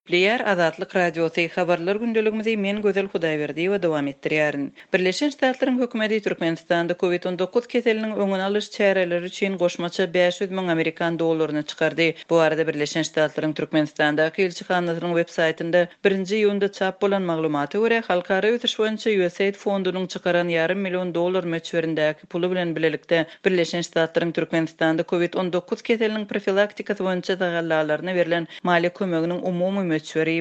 Player Azatlyk Radiosu habarlar gündeligimizi men gözel Hudaýberdi we dowam etdirýärin. Birleşen Ştatlaryň hökümeti Türkmenistanda COVID-19 keseliniň öňüni alyş çäreleri üçin goşmaça 500 000 Amerikan dollaryny çykardy. Bu arada Birleşen Ştatlaryň Türkmenistandaky elçixanasynyň web-saytynda 1-nji ýylda çap bolan maglumata görä halkara ötüş boýunça USAID fondunyň çykaran $500 000 möçberindäki pulu bilen bilelikde Birleşen Ştatlaryň Türkmenistanda COVID-19 keseliniň profilaktikasy boýunça dagallalaryna berilen mali kömeginiň umumy möçberi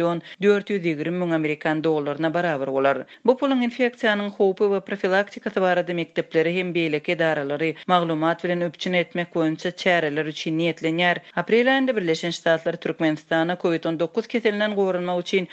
1 420 000 Amerikan dollaryna barabar bolar. Bu pulun infeksiýanyň howpy we profilaktikasy barada mektepleri hem beýlek edaralary maglumat bilen öpçün etmek boýunça çäreler üçin niýetlenýär. Aprel aýynda Birleşen Ştatlar Türkmenistana COVID-19 keselinden gorunmak üçin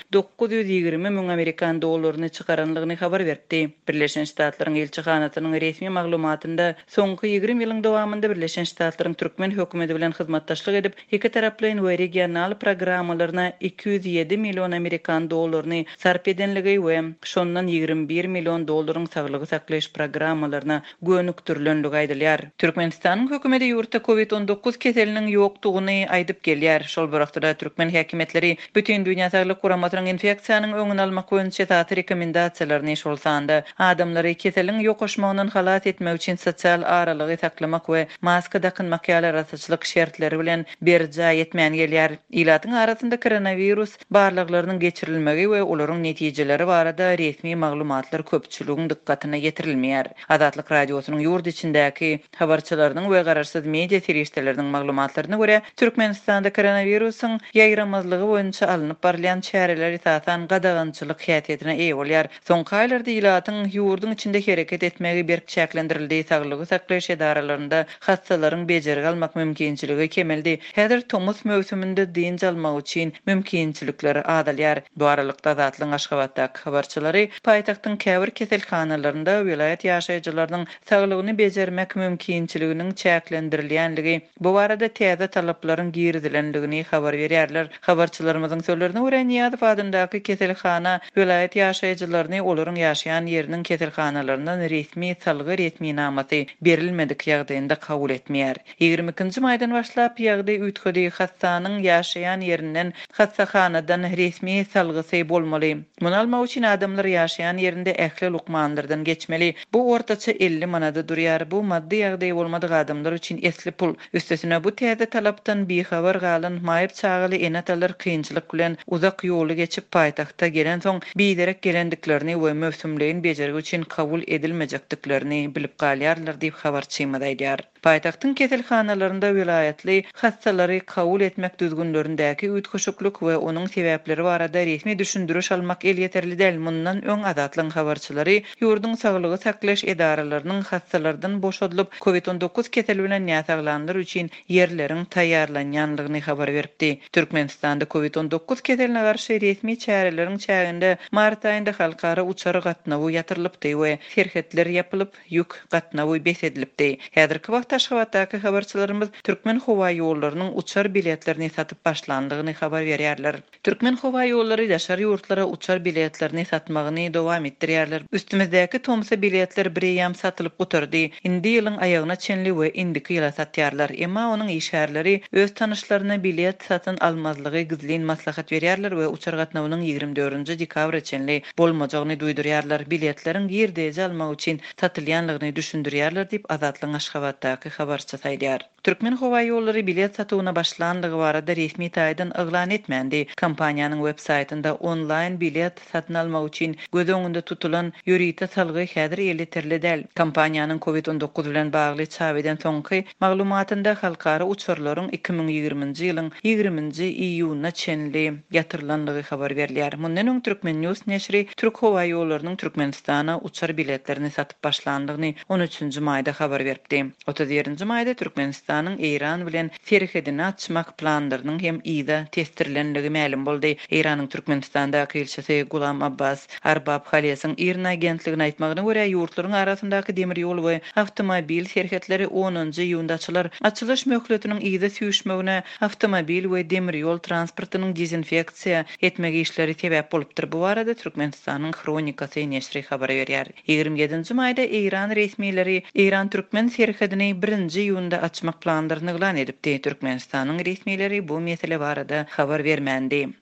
920 000 Amerikan dollaryny çykaranlygyny habar berdi. Birleşen Ştatlaryň elçixanasynyň resmi maglumatynda soňky 20 ýylyň dowamında Birleşen Ştatlaryň Türkmen hökümeti bilen hyzmatdaşlyk edip iki taraply we regional programmalaryna 207 milyon Amerikan dollaryny sarp edenligi we şondan 21 milyon dollaryň saglygy saklaýyş programmalaryna gönükdirilenligi aýdylýar. Türkmenistanyň hökümeti ýurtda COVID-19 keseliniň ýokdugyny aýdyp gelýär. Şol wagtda türkmen häkimetleri bütün dünýä saglyk guramatynyň infeksiýanyň öňüni almak boýunça taty rekomendasiýalaryny şolsanda adamlary keseliniň ýokuşmagyndan halat etmek üçin sosial aralygy saklamak we maska takynmak ýaly rasaçylyk şertleri bilen berja etmän gelýär. Ilatyň arasynda koronavirus barlyklarynyň geçirilmegi we olaryň netijeleri barada resmi maglumatlar köpçüligiň dikkatyna getirilmeýär. Azatlyk radiosynyň ýurt içindäki habarçylarynyň we gararsyz media serişdeleriniň maglumatlaryna görä Türkmenistanda koronavirusyň ýaýramazlygy boýunça alınıp barlayan çäreler esasan gadagançylyk häsiýetine eýe bolýar. Soňky aýlarda ilatyň ýurduň içinde hereket etmegi berk çäklendirildi. Saglygy saklaýyş edaralaryna hastalaryň bejeri almak mümkinçiligi kemeldi. Häzir Tomus mövsüminde diýinç almak üçin mümkinçilikleri adalýar. Bu aralykda Azatlyň Aşgabatdaky habarçylary paýtagtyň käbir keselhanalarynda vilayet ýaşaýjylarynyň saglygyny bejermek mümkinçiliginiň çäklendirilýänligi, bu barada täze talaplaryň girdilenligini habar berýärler. Habarçylarymyzyň sözlerine görä Niýazow adyndaky keselhana vilayet ýaşaýjylaryny olaryň ýaşaýan ýeriniň keselhanalaryndan resmi salgy resminamasy berilmedik ýagdaýynda kabul etmeýär. 22-nji maýdan başlap ýagdaý ütködi hastanyň ýaşaýan ýerinden hassahanadan resmi salgysy bolmaly. Muny almak üçin adamlar ýaşaýan ýerinde ähli lukmandyrdan geçmeli. Bu ortaça 50 manada durýar. Bu maddi ýagdaý bolmadyk adamlar üçin esli pul. Üstesine bu täze talapdan bihabar galan maýyp çagaly enatalar kynçylyk bilen uzak ýoly geçip paýtagta gelen soň biderek gelendiklerini we mövsümleýin bejergi üçin kabul edilmejekdiklerini bilip galýarlar diýip habarçymada aýdýar. Paýtagtyň keselhanalarynda vilayetli hastalary kabul etmek düzgünlerindäki ütköşüklük we onuň sebäpleri barada resmi düşündürüş almak el ýeterli däl. Mundan öň Azatlyň habarçylary ýurduň saglygy saklaýyş edaralarynyň hastalardan boşadylyp COVID-19 keseli bilen ýasaklanlar üçin ýerleriň taýýarlanýanlygyny habar berdi. Türkmenistanda COVID-19 keseline garşy resmi çäreleriň çäginde mart aýynda halkara uçar gatnawy ýatyrylypdy we serhetler ýapylyp ýük gatnawy besedilipdi. Häzirki wagtda Aşgabatdaky habarçylarymyz Türkmen howa ýollarynyň uçar biletlerini satyp başlandygyny habar berýärler. Türkmen howa ýollary ýaşar ýurtlara uçar biletlerini satmagyny dowam etdirýärler. Üstümizdäki Tomsa biletler bir ýam satylyp guturdy. Indi ýylyň aýagyna çenli we indiki ýyla satýarlar. Emma onuň işärleri öz tanışlaryna bilet satyn almazlygy gizlin maslahat berýärler we uçar gatnawynyň 24-nji dekabr çenli bolmajagyny duýdurýarlar. Biletleriň ýerde almak üçin satylýanlygyny düşündirýärler diýip Azatlyň Aşgabatdaky habarçy saýdýar. Türkmen howa ýollary bilet satywyna başlandygy barada resmi taýdan eglan etmändi. Kompaniýanyň web-saytynda onlaýn bilet satyn almak üçin göz öňünde tutulan ýörite salgy häzir ýeterli däl. Kompaniýanyň COVID-19 bilen bagly çap eden soňky maglumatynda halkara uçurlaryň 2020-nji ýylyň 20-nji iýunyna çenli ýatyrylanlygy habar berilýär. Mundan öň Türkmen News neşri Türk howa ýollarynın Türkmenistana uçar biletlerini satyp başlandygyny 13-nji maýda habar berdi. 37-nji maýda Türkmenistanyň Iran bilen serhedini açmak planlarynyň hem ýa-da testirlenligi ma'lum boldy. Iranyň Türkmenistandaky elçisi Gulam Abbas Arbab Halesyň Iran agentligine aýtmagyna görä ýurtlaryň arasyndaky demir ýol we awtomobil serhetleri 10-njy ýylda açylar. Açylyş möhletiniň ýa-da süýüşmegine awtomobil we demir ýol transportynyň dezinfeksiýa etmegi işleri sebäp bolupdyr. Bu arada Türkmenistanyň Kronikasy neşri habar berýär. 27-nji maýda Iran resmileri Iran Türkmen serhedini 1-nji ýylda açmak planlaryny eglan edipdi. Türkmenistanyň resmileri bu mesele barada habar bermändi.